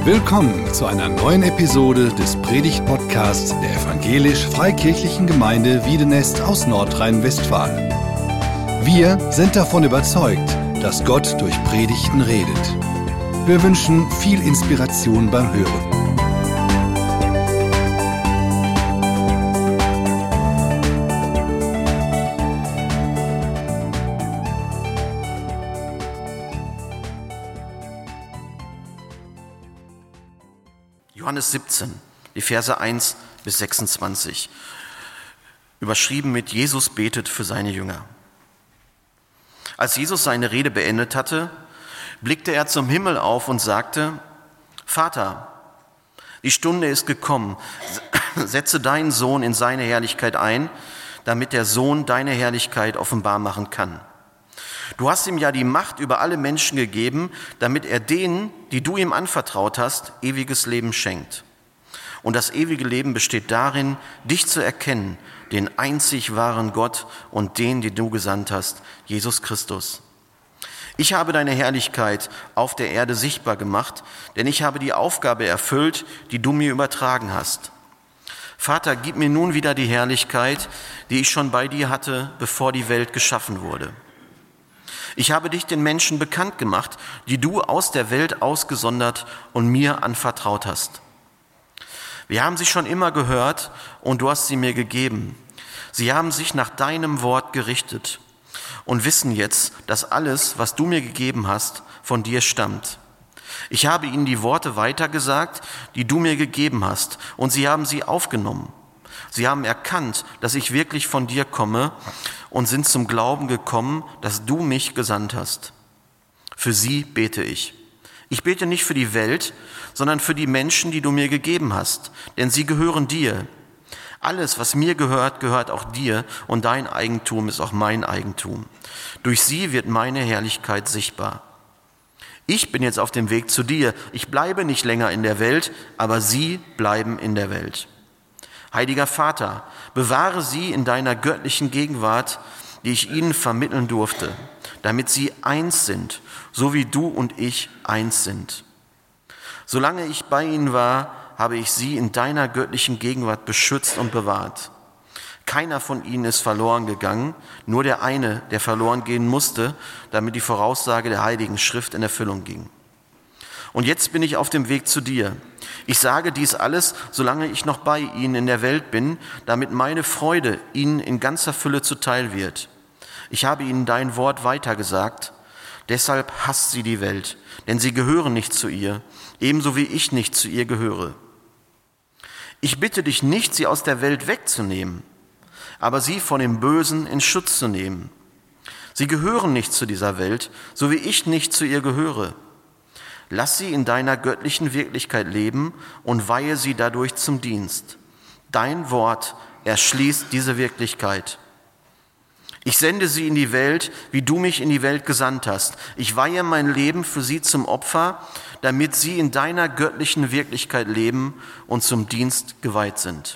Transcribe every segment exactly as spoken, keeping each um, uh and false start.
Willkommen zu einer neuen Episode des Predigt-Podcasts der Evangelisch-Freikirchlichen Gemeinde Wiedenest aus Nordrhein-Westfalen. Wir sind davon überzeugt, dass Gott durch Predigten redet. Wir wünschen viel Inspiration beim Hören. Johannes siebzehn, die Verse eins bis sechsundzwanzig, überschrieben mit Jesus betet für seine Jünger. Als Jesus seine Rede beendet hatte, blickte er zum Himmel auf und sagte: Vater, die Stunde ist gekommen, setze deinen Sohn in seine Herrlichkeit ein, damit der Sohn deine Herrlichkeit offenbar machen kann. Du hast ihm ja die Macht über alle Menschen gegeben, damit er denen, die du ihm anvertraut hast, ewiges Leben schenkt. Und das ewige Leben besteht darin, dich zu erkennen, den einzig wahren Gott und den, den du gesandt hast, Jesus Christus. Ich habe deine Herrlichkeit auf der Erde sichtbar gemacht, denn ich habe die Aufgabe erfüllt, die du mir übertragen hast. Vater, gib mir nun wieder die Herrlichkeit, die ich schon bei dir hatte, bevor die Welt geschaffen wurde. Ich habe dich den Menschen bekannt gemacht, die du aus der Welt ausgesondert und mir anvertraut hast. Wir haben sie schon immer gehört und du hast sie mir gegeben. Sie haben sich nach deinem Wort gerichtet und wissen jetzt, dass alles, was du mir gegeben hast, von dir stammt. Ich habe ihnen die Worte weitergesagt, die du mir gegeben hast, und sie haben sie aufgenommen. Sie haben erkannt, dass ich wirklich von dir komme und sind zum Glauben gekommen, dass du mich gesandt hast. Für sie bete ich. Ich bete nicht für die Welt, sondern für die Menschen, die du mir gegeben hast, denn sie gehören dir. Alles, was mir gehört, gehört auch dir, und dein Eigentum ist auch mein Eigentum. Durch sie wird meine Herrlichkeit sichtbar. Ich bin jetzt auf dem Weg zu dir. Ich bleibe nicht länger in der Welt, aber sie bleiben in der Welt. Heiliger Vater, bewahre sie in deiner göttlichen Gegenwart, die ich ihnen vermitteln durfte, damit sie eins sind, so wie du und ich eins sind. Solange ich bei ihnen war, habe ich sie in deiner göttlichen Gegenwart beschützt und bewahrt. Keiner von ihnen ist verloren gegangen, nur der eine, der verloren gehen musste, damit die Voraussage der Heiligen Schrift in Erfüllung ging. Und jetzt bin ich auf dem Weg zu dir. Ich sage dies alles, solange ich noch bei ihnen in der Welt bin, damit meine Freude ihnen in ganzer Fülle zuteil wird. Ich habe ihnen dein Wort weitergesagt, deshalb hasst sie die Welt, denn sie gehören nicht zu ihr, ebenso wie ich nicht zu ihr gehöre. Ich bitte dich nicht, sie aus der Welt wegzunehmen, aber sie von dem Bösen in Schutz zu nehmen. Sie gehören nicht zu dieser Welt, so wie ich nicht zu ihr gehöre. Lass sie in deiner göttlichen Wirklichkeit leben und weihe sie dadurch zum Dienst. Dein Wort erschließt diese Wirklichkeit. Ich sende sie in die Welt, wie du mich in die Welt gesandt hast. Ich weihe mein Leben für sie zum Opfer, damit sie in deiner göttlichen Wirklichkeit leben und zum Dienst geweiht sind.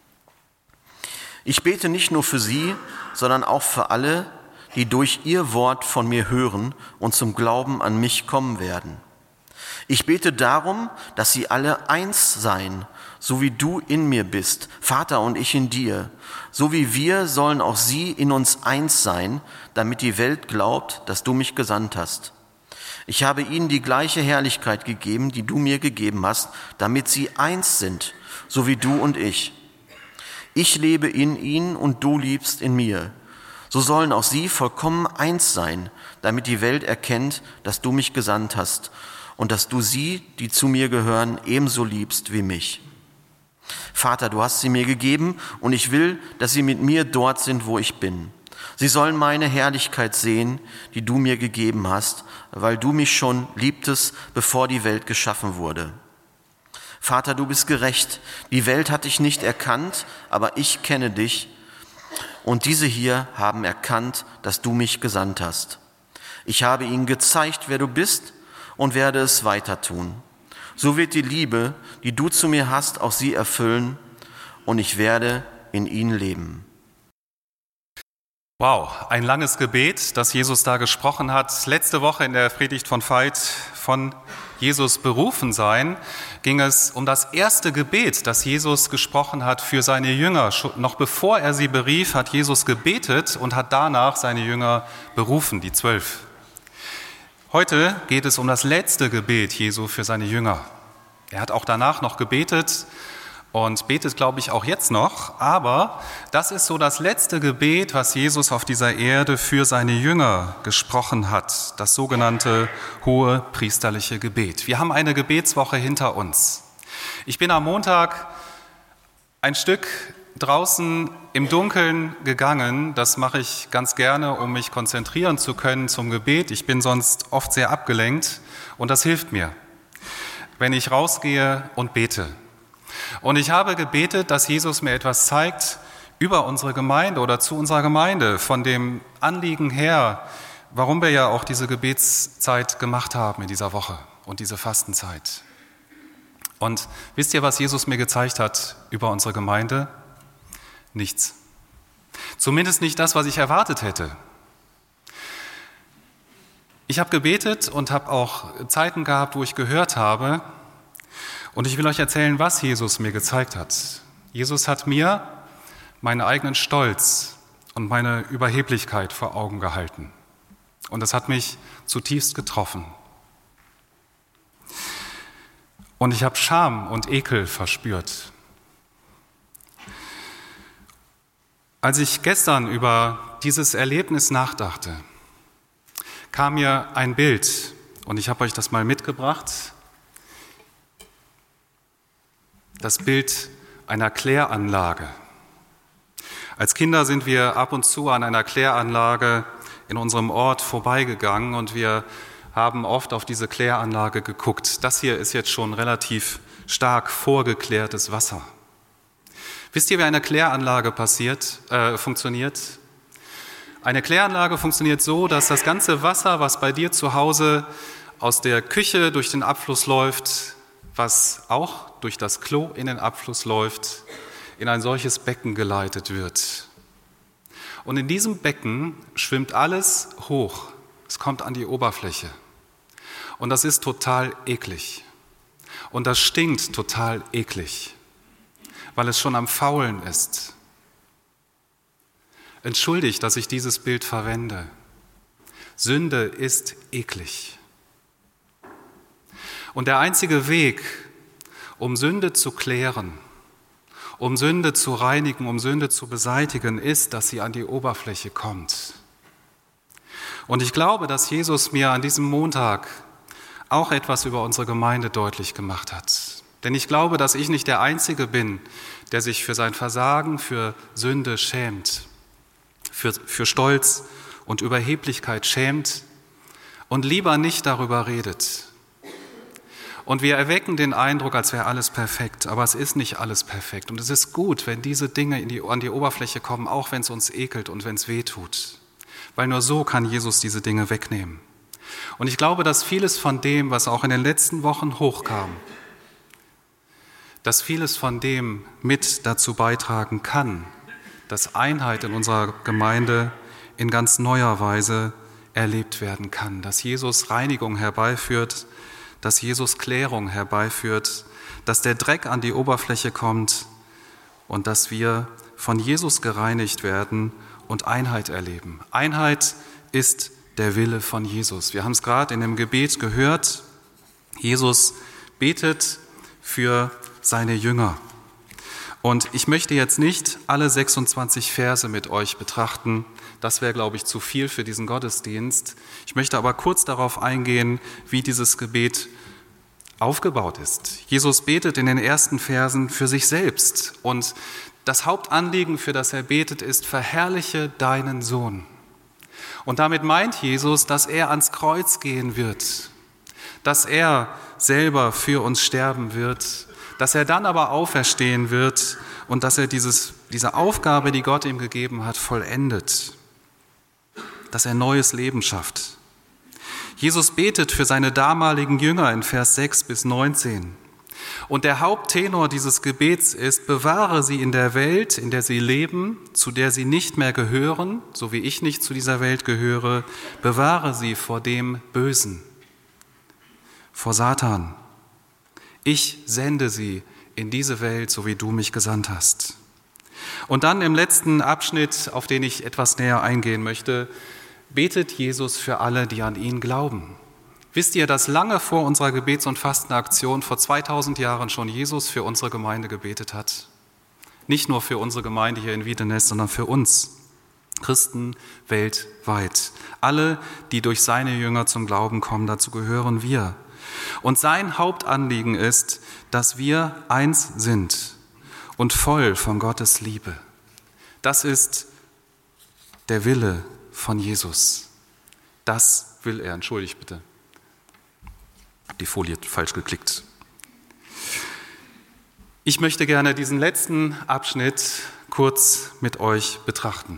Ich bete nicht nur für sie, sondern auch für alle, die durch ihr Wort von mir hören und zum Glauben an mich kommen werden. Ich bete darum, dass sie alle eins seien, so wie du in mir bist, Vater, und ich in dir. So wie wir sollen auch sie in uns eins sein, damit die Welt glaubt, dass du mich gesandt hast. Ich habe ihnen die gleiche Herrlichkeit gegeben, die du mir gegeben hast, damit sie eins sind, so wie du und ich. Ich lebe in ihnen und du liebst in mir. So sollen auch sie vollkommen eins sein, damit die Welt erkennt, dass du mich gesandt hast und dass du sie, die zu mir gehören, ebenso liebst wie mich. Vater, du hast sie mir gegeben und ich will, dass sie mit mir dort sind, wo ich bin. Sie sollen meine Herrlichkeit sehen, die du mir gegeben hast, weil du mich schon liebtest, bevor die Welt geschaffen wurde. Vater, du bist gerecht. Die Welt hat dich nicht erkannt, aber ich kenne dich. Und diese hier haben erkannt, dass du mich gesandt hast. Ich habe ihnen gezeigt, wer du bist, und werde es weiter tun. So wird die Liebe, die du zu mir hast, auch sie erfüllen, und ich werde in ihnen leben. Wow, ein langes Gebet, das Jesus da gesprochen hat. Letzte Woche in der Predigt von Veit von Jesus berufen sein, ging es um das erste Gebet, das Jesus gesprochen hat für seine Jünger. Noch bevor er sie berief, hat Jesus gebetet und hat danach seine Jünger berufen, die Zwölf. Heute geht es um das letzte Gebet Jesu für seine Jünger. Er hat auch danach noch gebetet und betet, glaube ich, auch jetzt noch. Aber das ist so das letzte Gebet, was Jesus auf dieser Erde für seine Jünger gesprochen hat. Das sogenannte hohe priesterliche Gebet. Wir haben eine Gebetswoche hinter uns. Ich bin am Montag ein Stück draußen im Dunkeln gegangen. Das mache ich ganz gerne, um mich konzentrieren zu können zum Gebet. Ich bin sonst oft sehr abgelenkt und das hilft mir, wenn ich rausgehe und bete. Und ich habe gebetet, dass Jesus mir etwas zeigt über unsere Gemeinde oder zu unserer Gemeinde, von dem Anliegen her, warum wir ja auch diese Gebetszeit gemacht haben in dieser Woche und diese Fastenzeit. Und wisst ihr, was Jesus mir gezeigt hat über unsere Gemeinde? Nichts. Zumindest nicht das, was ich erwartet hätte. Ich habe gebetet und habe auch Zeiten gehabt, wo ich gehört habe. Und ich will euch erzählen, was Jesus mir gezeigt hat. Jesus hat mir meinen eigenen Stolz und meine Überheblichkeit vor Augen gehalten. Und das hat mich zutiefst getroffen. Und ich habe Scham und Ekel verspürt. Als ich gestern über dieses Erlebnis nachdachte, kam mir ein Bild und ich habe euch das mal mitgebracht. Das Bild einer Kläranlage. Als Kinder sind wir ab und zu an einer Kläranlage in unserem Ort vorbeigegangen und wir haben oft auf diese Kläranlage geguckt. Das hier ist jetzt schon relativ stark vorgeklärtes Wasser. Wisst ihr, wie eine Kläranlage passiert, äh, funktioniert? Eine Kläranlage funktioniert so, dass das ganze Wasser, was bei dir zu Hause aus der Küche durch den Abfluss läuft, was auch durch das Klo in den Abfluss läuft, in ein solches Becken geleitet wird. Und in diesem Becken schwimmt alles hoch. Es kommt an die Oberfläche. Und das ist total eklig. Und das stinkt total eklig, weil es schon am Faulen ist. Entschuldigt, dass ich dieses Bild verwende. Sünde ist eklig. Und der einzige Weg, um Sünde zu klären, um Sünde zu reinigen, um Sünde zu beseitigen, ist, dass sie an die Oberfläche kommt. Und ich glaube, dass Jesus mir an diesem Montag auch etwas über unsere Gemeinde deutlich gemacht hat. Denn ich glaube, dass ich nicht der Einzige bin, der sich für sein Versagen, für Sünde schämt, für, für Stolz und Überheblichkeit schämt und lieber nicht darüber redet. Und wir erwecken den Eindruck, als wäre alles perfekt, aber es ist nicht alles perfekt. Und es ist gut, wenn diese Dinge in die, an die Oberfläche kommen, auch wenn es uns ekelt und wenn es weh tut. Weil nur so kann Jesus diese Dinge wegnehmen. Und ich glaube, dass vieles von dem, was auch in den letzten Wochen hochkam, dass vieles von dem mit dazu beitragen kann, dass Einheit in unserer Gemeinde in ganz neuer Weise erlebt werden kann, dass Jesus Reinigung herbeiführt, dass Jesus Klärung herbeiführt, dass der Dreck an die Oberfläche kommt und dass wir von Jesus gereinigt werden und Einheit erleben. Einheit ist der Wille von Jesus. Wir haben es gerade in dem Gebet gehört. Jesus betet für seine Jünger. Und ich möchte jetzt nicht alle sechsundzwanzig Verse mit euch betrachten. Das wäre, glaube ich, zu viel für diesen Gottesdienst. Ich möchte aber kurz darauf eingehen, wie dieses Gebet aufgebaut ist. Jesus betet in den ersten Versen für sich selbst. Und das Hauptanliegen, für das er betet, ist: Verherrliche deinen Sohn. Und damit meint Jesus, dass er ans Kreuz gehen wird, dass er selber für uns sterben wird, dass er dann aber auferstehen wird und dass er dieses, diese Aufgabe, die Gott ihm gegeben hat, vollendet, dass er neues Leben schafft. Jesus betet für seine damaligen Jünger in Vers sechs bis neunzehn. Und der Haupttenor dieses Gebets ist: Bewahre sie in der Welt, in der sie leben, zu der sie nicht mehr gehören, so wie ich nicht zu dieser Welt gehöre. Bewahre sie vor dem Bösen. vor Satan. Ich sende sie in diese Welt, so wie du mich gesandt hast. Und dann im letzten Abschnitt, auf den ich etwas näher eingehen möchte, betet Jesus für alle, die an ihn glauben. Wisst ihr, dass lange vor unserer Gebets- und Fastenaktion, vor zweitausend Jahren schon Jesus für unsere Gemeinde gebetet hat? Nicht nur für unsere Gemeinde hier in Wiedenest, sondern für uns, Christen weltweit. Alle, die durch seine Jünger zum Glauben kommen, dazu gehören wir. Und sein Hauptanliegen ist, dass wir eins sind und voll von Gottes Liebe. Das ist der Wille von Jesus. Das will er. Entschuldigt bitte. Die Folie hat falsch geklickt. Ich möchte gerne diesen letzten Abschnitt kurz mit euch betrachten.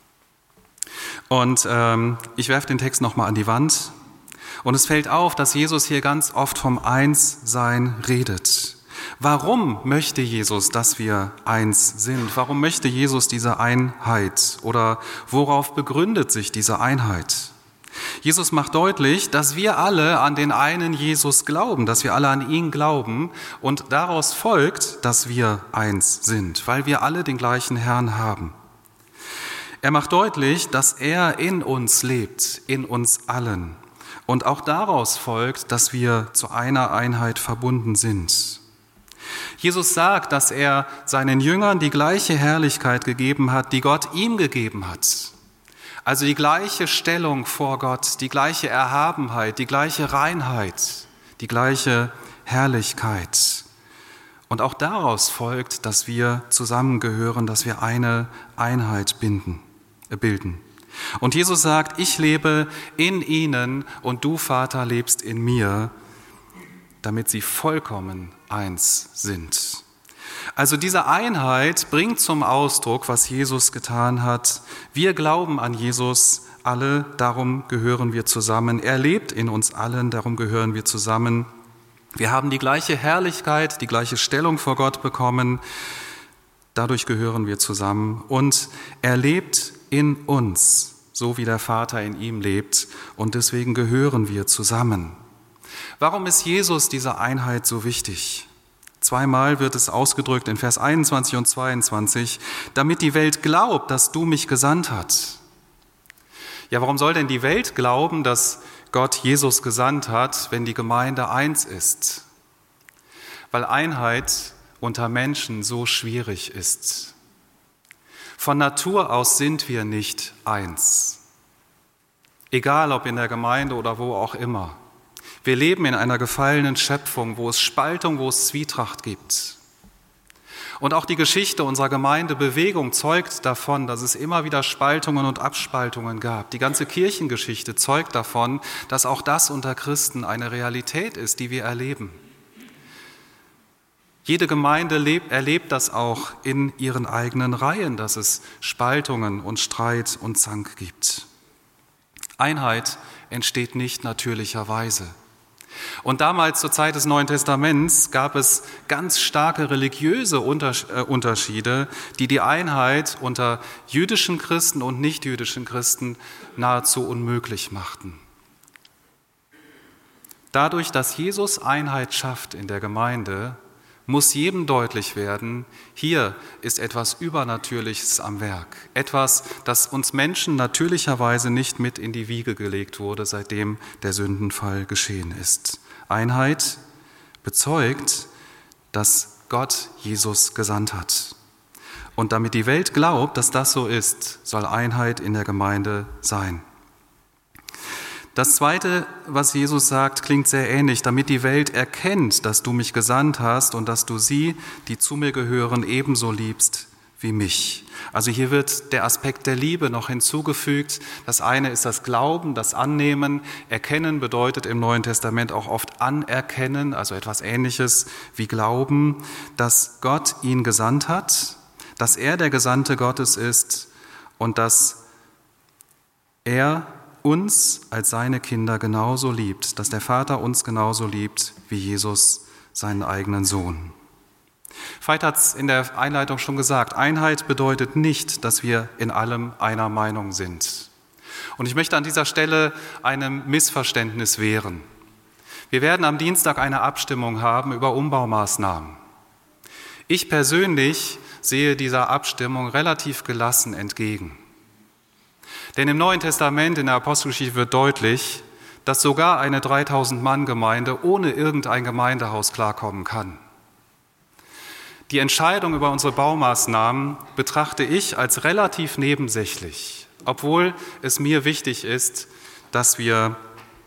Und ähm, ich werfe den Text nochmal an die Wand. Und es fällt auf, dass Jesus hier ganz oft vom Einssein redet. Warum möchte Jesus, dass wir eins sind? Warum möchte Jesus diese Einheit? Oder worauf begründet sich diese Einheit? Jesus macht deutlich, dass wir alle an den einen Jesus glauben, dass wir alle an ihn glauben und daraus folgt, dass wir eins sind, weil wir alle den gleichen Herrn haben. Er macht deutlich, dass er in uns lebt, in uns allen. Und auch daraus folgt, dass wir zu einer Einheit verbunden sind. Jesus sagt, dass er seinen Jüngern die gleiche Herrlichkeit gegeben hat, die Gott ihm gegeben hat. Also die gleiche Stellung vor Gott, die gleiche Erhabenheit, die gleiche Reinheit, die gleiche Herrlichkeit. Und auch daraus folgt, dass wir zusammengehören, dass wir eine Einheit binden, äh, bilden. Und Jesus sagt, ich lebe in ihnen und du, Vater, lebst in mir, damit sie vollkommen eins sind. Also diese Einheit bringt zum Ausdruck, was Jesus getan hat. Wir glauben an Jesus alle, darum gehören wir zusammen. Er lebt in uns allen, darum gehören wir zusammen. Wir haben die gleiche Herrlichkeit, die gleiche Stellung vor Gott bekommen, dadurch gehören wir zusammen. Und er lebt in uns, so wie der Vater in ihm lebt, und deswegen gehören wir zusammen. Warum ist Jesus diese Einheit so wichtig? Zweimal wird es ausgedrückt in Vers einundzwanzig und zweiundzwanzig, damit die Welt glaubt, dass du mich gesandt hast. Ja, warum soll denn die Welt glauben, dass Gott Jesus gesandt hat, wenn die Gemeinde eins ist? Weil Einheit unter Menschen so schwierig ist. Von Natur aus sind wir nicht eins. Egal ob in der Gemeinde oder wo auch immer. Wir leben in einer gefallenen Schöpfung, wo es Spaltung, wo es Zwietracht gibt. Und auch die Geschichte unserer Gemeindebewegung zeugt davon, dass es immer wieder Spaltungen und Abspaltungen gab. Die ganze Kirchengeschichte zeugt davon, dass auch das unter Christen eine Realität ist, die wir erleben. Jede Gemeinde lebt, erlebt das auch in ihren eigenen Reihen, dass es Spaltungen und Streit und Zank gibt. Einheit entsteht nicht natürlicherweise. Und damals zur Zeit des Neuen Testaments gab es ganz starke religiöse Unterschiede, die die Einheit unter jüdischen Christen und nichtjüdischen Christen nahezu unmöglich machten. Dadurch, dass Jesus Einheit schafft in der Gemeinde, muss jedem deutlich werden, hier ist etwas Übernatürliches am Werk. Etwas, das uns Menschen natürlicherweise nicht mit in die Wiege gelegt wurde, seitdem der Sündenfall geschehen ist. Einheit bezeugt, dass Gott Jesus gesandt hat. Und damit die Welt glaubt, dass das so ist, soll Einheit in der Gemeinde sein. Das Zweite, was Jesus sagt, klingt sehr ähnlich, damit die Welt erkennt, dass du mich gesandt hast und dass du sie, die zu mir gehören, ebenso liebst wie mich. Also hier wird der Aspekt der Liebe noch hinzugefügt. Das eine ist das Glauben, das Annehmen. Erkennen bedeutet im Neuen Testament auch oft anerkennen, also etwas Ähnliches wie Glauben, dass Gott ihn gesandt hat, dass er der Gesandte Gottes ist und dass er uns als seine Kinder genauso liebt, dass der Vater uns genauso liebt wie Jesus seinen eigenen Sohn. Veit hat es in der Einleitung schon gesagt, Einheit bedeutet nicht, dass wir in allem einer Meinung sind. Und ich möchte an dieser Stelle einem Missverständnis wehren. Wir werden am Dienstag eine Abstimmung haben über Umbaumaßnahmen. Ich persönlich sehe dieser Abstimmung relativ gelassen entgegen. Denn im Neuen Testament, in der Apostelgeschichte wird deutlich, dass sogar eine dreitausend-Mann-Gemeinde ohne irgendein Gemeindehaus klarkommen kann. Die Entscheidung über unsere Baumaßnahmen betrachte ich als relativ nebensächlich, obwohl es mir wichtig ist, dass wir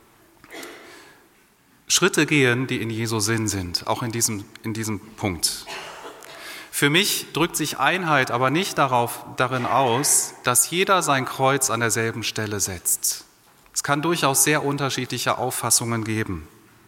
Schritte gehen, die in Jesu Sinn sind, auch in diesem, in diesem Punkt. Für mich drückt sich Einheit aber nicht darauf, darin aus, dass jeder sein Kreuz an derselben Stelle setzt. Es kann durchaus sehr unterschiedliche Auffassungen geben.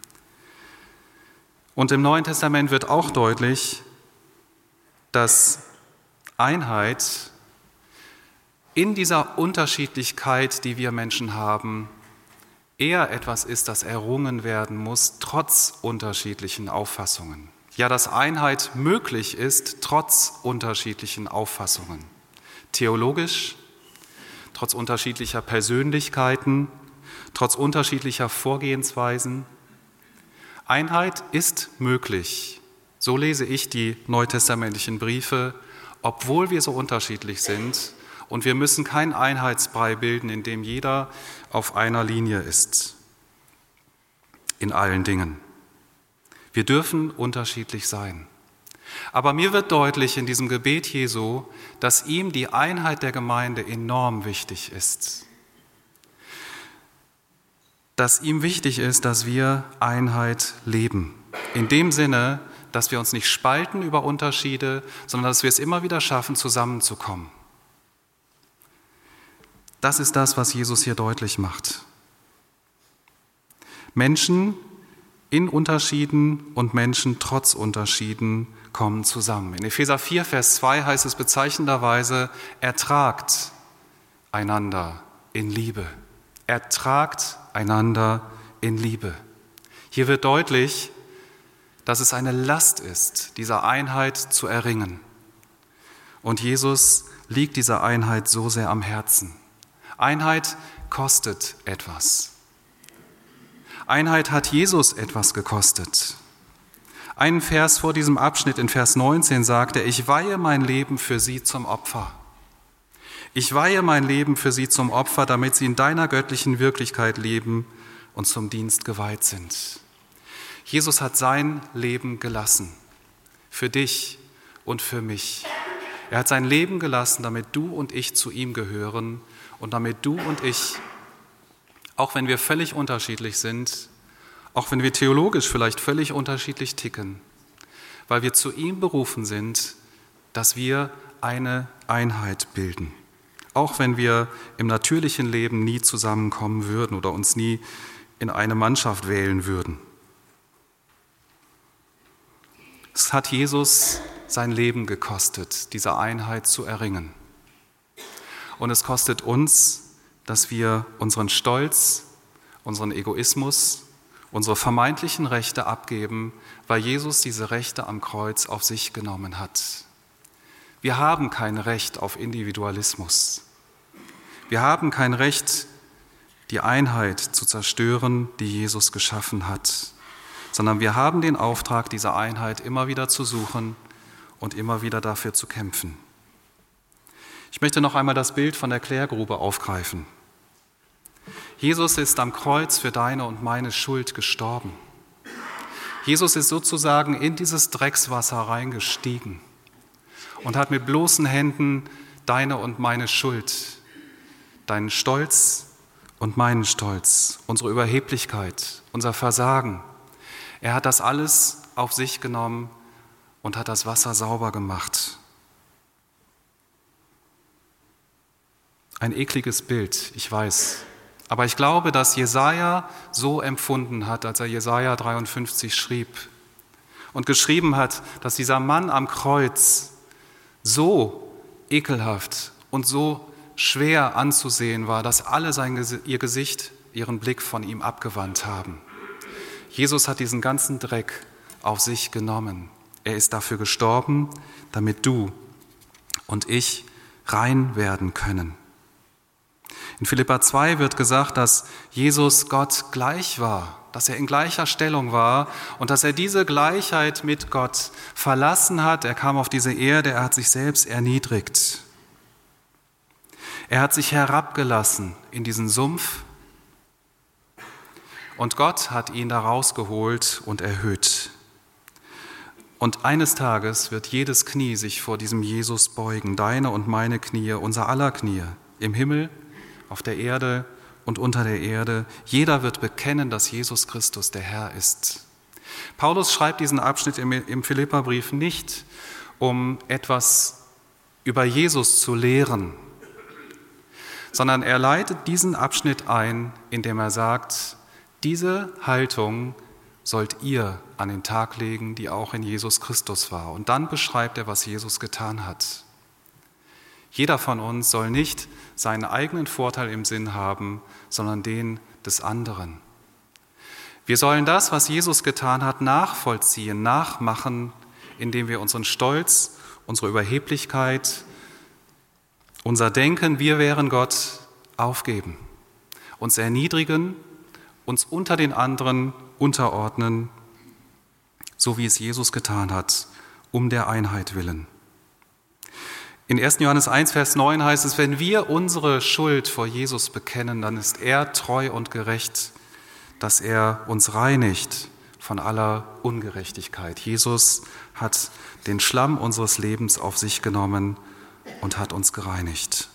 Und im Neuen Testament wird auch deutlich, dass Einheit in dieser Unterschiedlichkeit, die wir Menschen haben, eher etwas ist, das errungen werden muss, trotz unterschiedlichen Auffassungen. Ja, dass Einheit möglich ist, trotz unterschiedlichen Auffassungen. Theologisch, trotz unterschiedlicher Persönlichkeiten, trotz unterschiedlicher Vorgehensweisen. Einheit ist möglich. So lese ich die neutestamentlichen Briefe, obwohl wir so unterschiedlich sind. Und wir müssen keinen Einheitsbrei bilden, in dem jeder auf einer Linie ist. In allen Dingen. Wir dürfen unterschiedlich sein. Aber mir wird deutlich in diesem Gebet Jesu, dass ihm die Einheit der Gemeinde enorm wichtig ist. Dass ihm wichtig ist, dass wir Einheit leben. In dem Sinne, dass wir uns nicht spalten über Unterschiede, sondern dass wir es immer wieder schaffen, zusammenzukommen. Das ist das, was Jesus hier deutlich macht. Menschen in Unterschieden und Menschen trotz Unterschieden kommen zusammen. In Epheser vier, Vers zwei heißt es bezeichnenderweise, ertragt einander in Liebe. Ertragt einander in Liebe. Hier wird deutlich, dass es eine Last ist, dieser Einheit zu erringen. Und Jesus liegt dieser Einheit so sehr am Herzen. Einheit kostet etwas. Einheit hat Jesus etwas gekostet. Einen Vers vor diesem Abschnitt, in Vers neunzehn, sagt er, ich weihe mein Leben für sie zum Opfer. Ich weihe mein Leben für sie zum Opfer, damit sie in deiner göttlichen Wirklichkeit leben und zum Dienst geweiht sind. Jesus hat sein Leben gelassen, für dich und für mich. Er hat sein Leben gelassen, damit du und ich zu ihm gehören und damit du und ich, auch wenn wir völlig unterschiedlich sind, auch wenn wir theologisch vielleicht völlig unterschiedlich ticken, weil wir zu ihm berufen sind, dass wir eine Einheit bilden. Auch wenn wir im natürlichen Leben nie zusammenkommen würden oder uns nie in eine Mannschaft wählen würden. Es hat Jesus sein Leben gekostet, diese Einheit zu erringen. Und es kostet uns, dass wir unseren Stolz, unseren Egoismus, unsere vermeintlichen Rechte abgeben, weil Jesus diese Rechte am Kreuz auf sich genommen hat. Wir haben kein Recht auf Individualismus. Wir haben kein Recht, die Einheit zu zerstören, die Jesus geschaffen hat, sondern wir haben den Auftrag, diese Einheit immer wieder zu suchen und immer wieder dafür zu kämpfen. Ich möchte noch einmal das Bild von der Klärgrube aufgreifen. Jesus ist am Kreuz für deine und meine Schuld gestorben. Jesus ist sozusagen in dieses Dreckswasser reingestiegen und hat mit bloßen Händen deine und meine Schuld, deinen Stolz und meinen Stolz, unsere Überheblichkeit, unser Versagen. Er hat das alles auf sich genommen und hat das Wasser sauber gemacht. Ein ekliges Bild, ich weiß. Aber ich glaube, dass Jesaja so empfunden hat, als er Jesaja dreiundfünfzig schrieb und geschrieben hat, dass dieser Mann am Kreuz so ekelhaft und so schwer anzusehen war, dass alle sein, ihr Gesicht, ihren Blick von ihm abgewandt haben. Jesus hat diesen ganzen Dreck auf sich genommen. Er ist dafür gestorben, damit du und ich rein werden können. In Philipper zwei wird gesagt, dass Jesus Gott gleich war, dass er in gleicher Stellung war und dass er diese Gleichheit mit Gott verlassen hat. Er kam auf diese Erde, er hat sich selbst erniedrigt. Er hat sich herabgelassen in diesen Sumpf und Gott hat ihn da rausgeholt und erhöht. Und eines Tages wird jedes Knie sich vor diesem Jesus beugen, deine und meine Knie, unser aller Knie, im Himmel, auf der Erde und unter der Erde. Jeder wird bekennen, dass Jesus Christus der Herr ist. Paulus schreibt diesen Abschnitt im, im Philipperbrief nicht, um etwas über Jesus zu lehren, sondern er leitet diesen Abschnitt ein, indem er sagt, diese Haltung sollt ihr an den Tag legen, die auch in Jesus Christus war. Und dann beschreibt er, was Jesus getan hat. Jeder von uns soll nicht seinen eigenen Vorteil im Sinn haben, sondern den des anderen. Wir sollen das, was Jesus getan hat, nachvollziehen, nachmachen, indem wir unseren Stolz, unsere Überheblichkeit, unser Denken, wir wären Gott, aufgeben, uns erniedrigen, uns unter den anderen unterordnen, so wie es Jesus getan hat, um der Einheit willen. In ersten Johannes eins, Vers neun heißt es, wenn wir unsere Schuld vor Jesus bekennen, dann ist er treu und gerecht, dass er uns reinigt von aller Ungerechtigkeit. Jesus hat den Schlamm unseres Lebens auf sich genommen und hat uns gereinigt.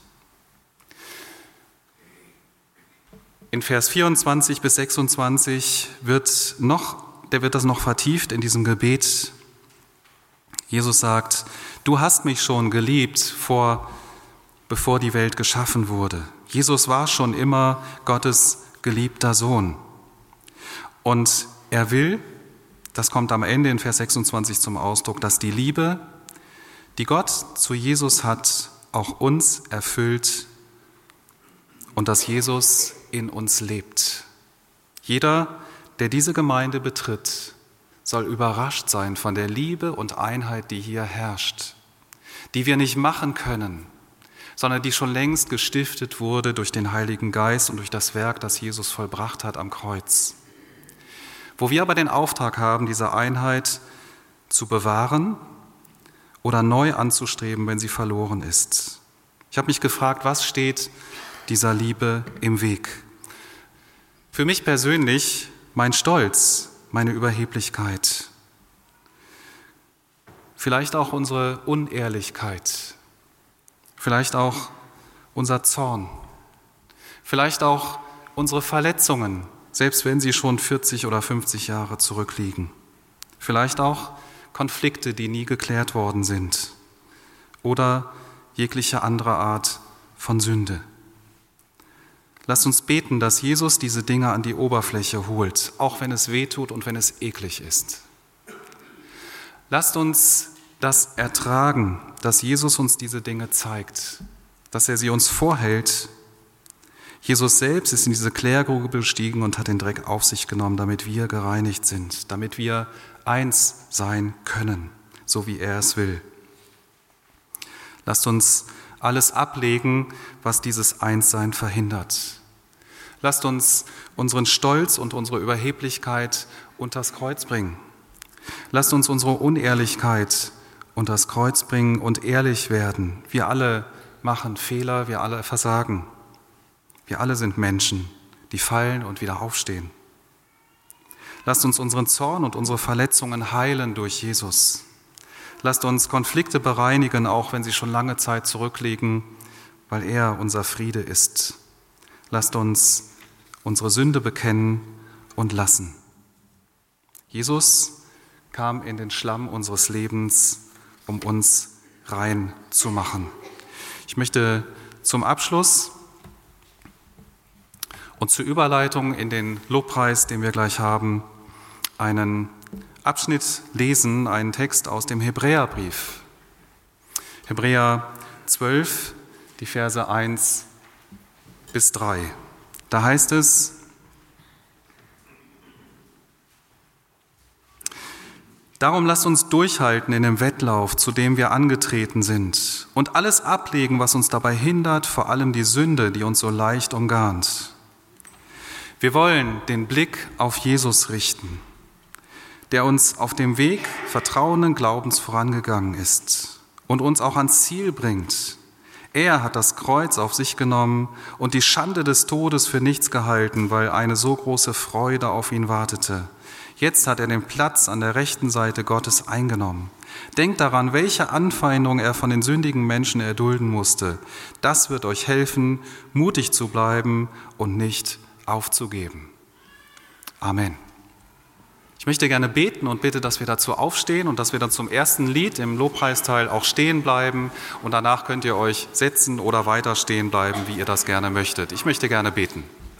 In Vers vierundzwanzig bis sechsundzwanzig wird, noch, der wird das noch vertieft in diesem Gebet. Jesus sagt, du hast mich schon geliebt, vor, bevor die Welt geschaffen wurde. Jesus war schon immer Gottes geliebter Sohn. Und er will, das kommt am Ende in Vers sechsundzwanzig zum Ausdruck, dass die Liebe, die Gott zu Jesus hat, auch uns erfüllt und dass Jesus in uns lebt. Jeder, der diese Gemeinde betritt, soll überrascht sein von der Liebe und Einheit, die hier herrscht, die wir nicht machen können, sondern die schon längst gestiftet wurde durch den Heiligen Geist und durch das Werk, das Jesus vollbracht hat am Kreuz. Wo wir aber den Auftrag haben, diese Einheit zu bewahren oder neu anzustreben, wenn sie verloren ist. Ich habe mich gefragt, was steht dieser Liebe im Weg? Für mich persönlich mein Stolz, meine Überheblichkeit, vielleicht auch unsere Unehrlichkeit, vielleicht auch unser Zorn, vielleicht auch unsere Verletzungen, selbst wenn sie schon vierzig oder fünfzig Jahre zurückliegen, vielleicht auch Konflikte, die nie geklärt worden sind oder jegliche andere Art von Sünde. Lasst uns beten, dass Jesus diese Dinge an die Oberfläche holt, auch wenn es weh tut und wenn es eklig ist. Lasst uns das ertragen, dass Jesus uns diese Dinge zeigt, dass er sie uns vorhält. Jesus selbst ist in diese Klärgrube gestiegen und hat den Dreck auf sich genommen, damit wir gereinigt sind, damit wir eins sein können, so wie er es will. Lasst uns alles ablegen, was dieses Einssein verhindert. Lasst uns unseren Stolz und unsere Überheblichkeit unters Kreuz bringen. Lasst uns unsere Unehrlichkeit unters Kreuz bringen und ehrlich werden. Wir alle machen Fehler, wir alle versagen. Wir alle sind Menschen, die fallen und wieder aufstehen. Lasst uns unseren Zorn und unsere Verletzungen heilen durch Jesus. Lasst uns Konflikte bereinigen, auch wenn sie schon lange Zeit zurückliegen, weil er unser Friede ist. Lasst uns unsere Sünde bekennen und lassen. Jesus kam in den Schlamm unseres Lebens, um uns rein zu machen. Ich möchte zum Abschluss und zur Überleitung in den Lobpreis, den wir gleich haben, einen Abschnitt lesen, einen Text aus dem Hebräerbrief. Hebräer zwölf, die Verse eins bis drei. Da heißt es: Darum lasst uns durchhalten in dem Wettlauf, zu dem wir angetreten sind, und alles ablegen, was uns dabei hindert, vor allem die Sünde, die uns so leicht umgarnt. Wir wollen den Blick auf Jesus richten, der uns auf dem Weg vertrauenden Glaubens vorangegangen ist und uns auch ans Ziel bringt. Er hat das Kreuz auf sich genommen und die Schande des Todes für nichts gehalten, weil eine so große Freude auf ihn wartete. Jetzt hat er den Platz an der rechten Seite Gottes eingenommen. Denkt daran, welche Anfeindung er von den sündigen Menschen erdulden musste. Das wird euch helfen, mutig zu bleiben und nicht aufzugeben. Amen. Ich möchte gerne beten und bitte, dass wir dazu aufstehen und dass wir dann zum ersten Lied im Lobpreisteil auch stehen bleiben. Und danach könnt ihr euch setzen oder weiter stehen bleiben, wie ihr das gerne möchtet. Ich möchte gerne beten.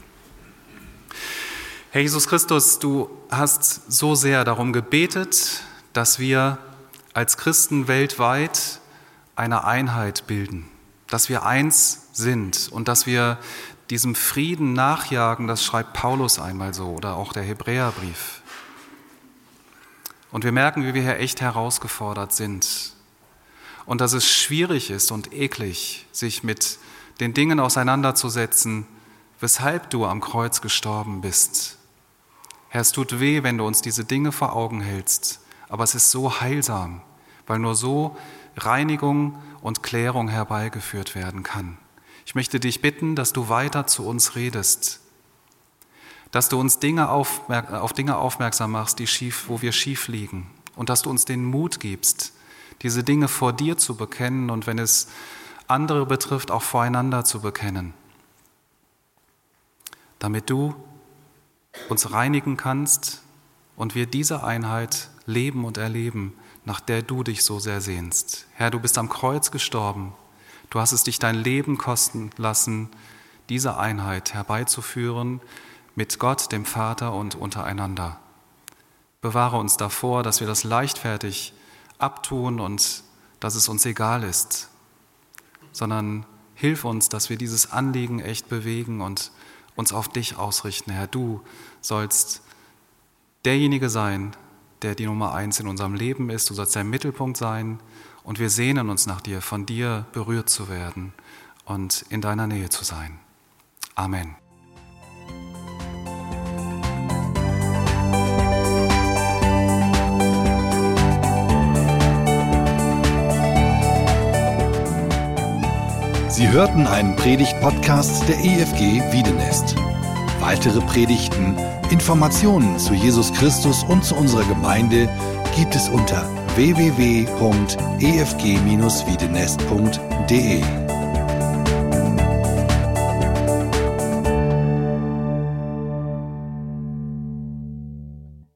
Herr Jesus Christus, du hast so sehr darum gebetet, dass wir als Christen weltweit eine Einheit bilden, dass wir eins sind und dass wir diesem Frieden nachjagen, das schreibt Paulus einmal so oder auch der Hebräerbrief. Und wir merken, wie wir hier echt herausgefordert sind und dass es schwierig ist und eklig, sich mit den Dingen auseinanderzusetzen, weshalb du am Kreuz gestorben bist. Herr, es tut weh, wenn du uns diese Dinge vor Augen hältst, aber es ist so heilsam, weil nur so Reinigung und Klärung herbeigeführt werden kann. Ich möchte dich bitten, dass du weiter zu uns redest, dass du uns Dinge aufmerk- auf Dinge aufmerksam machst, die schief, wo wir schief liegen, und dass du uns den Mut gibst, diese Dinge vor dir zu bekennen und wenn es andere betrifft, auch voreinander zu bekennen, damit du uns reinigen kannst und wir diese Einheit leben und erleben, nach der du dich so sehr sehnst. Herr, du bist am Kreuz gestorben. Du hast es dich dein Leben kosten lassen, diese Einheit herbeizuführen mit Gott, dem Vater und untereinander. Bewahre uns davor, dass wir das leichtfertig abtun und dass es uns egal ist, sondern hilf uns, dass wir dieses Anliegen echt bewegen und uns auf dich ausrichten. Herr, du sollst derjenige sein, der die Nummer eins in unserem Leben ist. Du sollst der Mittelpunkt sein und wir sehnen uns nach dir, von dir berührt zu werden und in deiner Nähe zu sein. Amen. Sie hörten einen Predigt-Podcast der E F G Wiedenest. Weitere Predigten, Informationen zu Jesus Christus und zu unserer Gemeinde gibt es unter w w w punkt e f g dash wiedenest punkt d e.